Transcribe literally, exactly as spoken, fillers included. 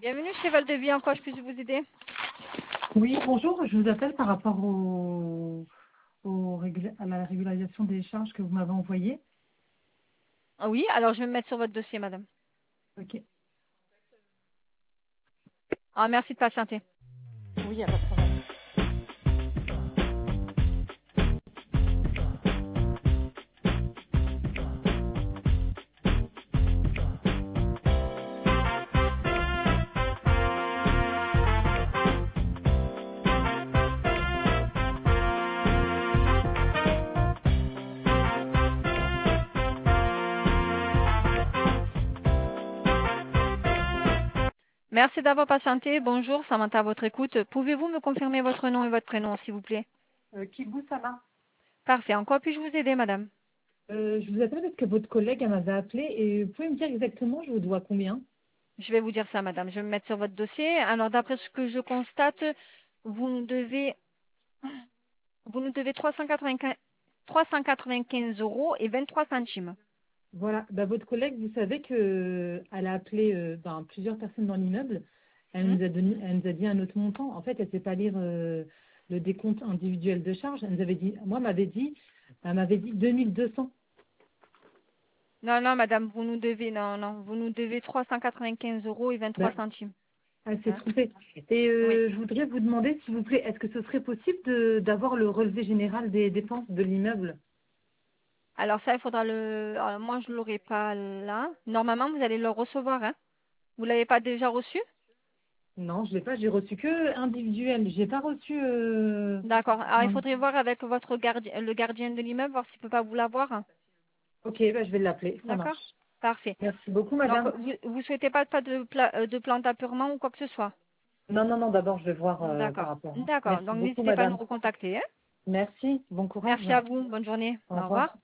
Bienvenue chez Val de Vie, en quoi je puis vous aider? Oui, bonjour, je vous appelle par rapport au, au régula- à la régularisation des charges que vous m'avez envoyées. Ah oui, alors je vais me mettre sur votre dossier, madame. Ok. Ah, merci de patienter. Oui, il n'y a pas de problème. Merci d'avoir patienté. Bonjour, Samantha à votre écoute. Pouvez-vous me confirmer votre nom et votre prénom, s'il vous plaît? Euh, Kibou, ça va? Parfait. En quoi puis-je vous aider, madame? Euh, je vous appelle parce que votre collègue elle m'avait appelé et vous pouvez me dire exactement, je vous dois combien? Je vais vous dire ça, madame. Je vais me mettre sur votre dossier. Alors, d'après ce que je constate, vous nous devez, vous nous devez trois cent quatre-vingt-quinze, trois cent quatre-vingt-quinze euros et vingt-trois centimes. Voilà, bah, votre collègue, vous savez que elle a appelé euh, ben, plusieurs personnes dans l'immeuble. Elle Hmm. nous a donné, elle nous a dit un autre montant. En fait, elle ne sait pas lire euh, le décompte individuel de charges. Elle nous avait dit, moi, elle m'avait dit, elle m'avait dit deux mille deux cents. Non, non, madame, vous nous devez, non, non, vous nous devez trois cent quatre-vingt-quinze euros et vingt-trois centimes. Elle s'est Hein? trompée. Et Oui. euh, je voudrais vous demander, s'il vous plaît, est-ce que ce serait possible de- d'avoir le relevé général des dépenses de l'immeuble? Alors ça, il faudra le... alors, moi, je ne l'aurai pas là. Normalement, vous allez le recevoir, hein. Vous l'avez pas déjà reçu? Non, je l'ai pas. J'ai reçu que individuel. J'ai pas reçu. Euh... D'accord. Alors, il non. faudrait voir avec votre gardien, le gardien de l'immeuble, voir s'il peut pas vous l'avoir. Ok, bah, je vais l'appeler. Ça D'accord? marche. Parfait. Merci beaucoup, Donc, madame. vous, vous souhaitez pas, pas de, pla- euh, de plan d'apurement ou quoi que ce soit? Non, non, non. D'abord, je vais voir euh, par D'accord. rapport. D'accord. Merci Donc, beaucoup, n'hésitez pas à nous madame. recontacter, hein. Merci. Bon courage. Merci à vous. Bonne journée. Au Au revoir. revoir.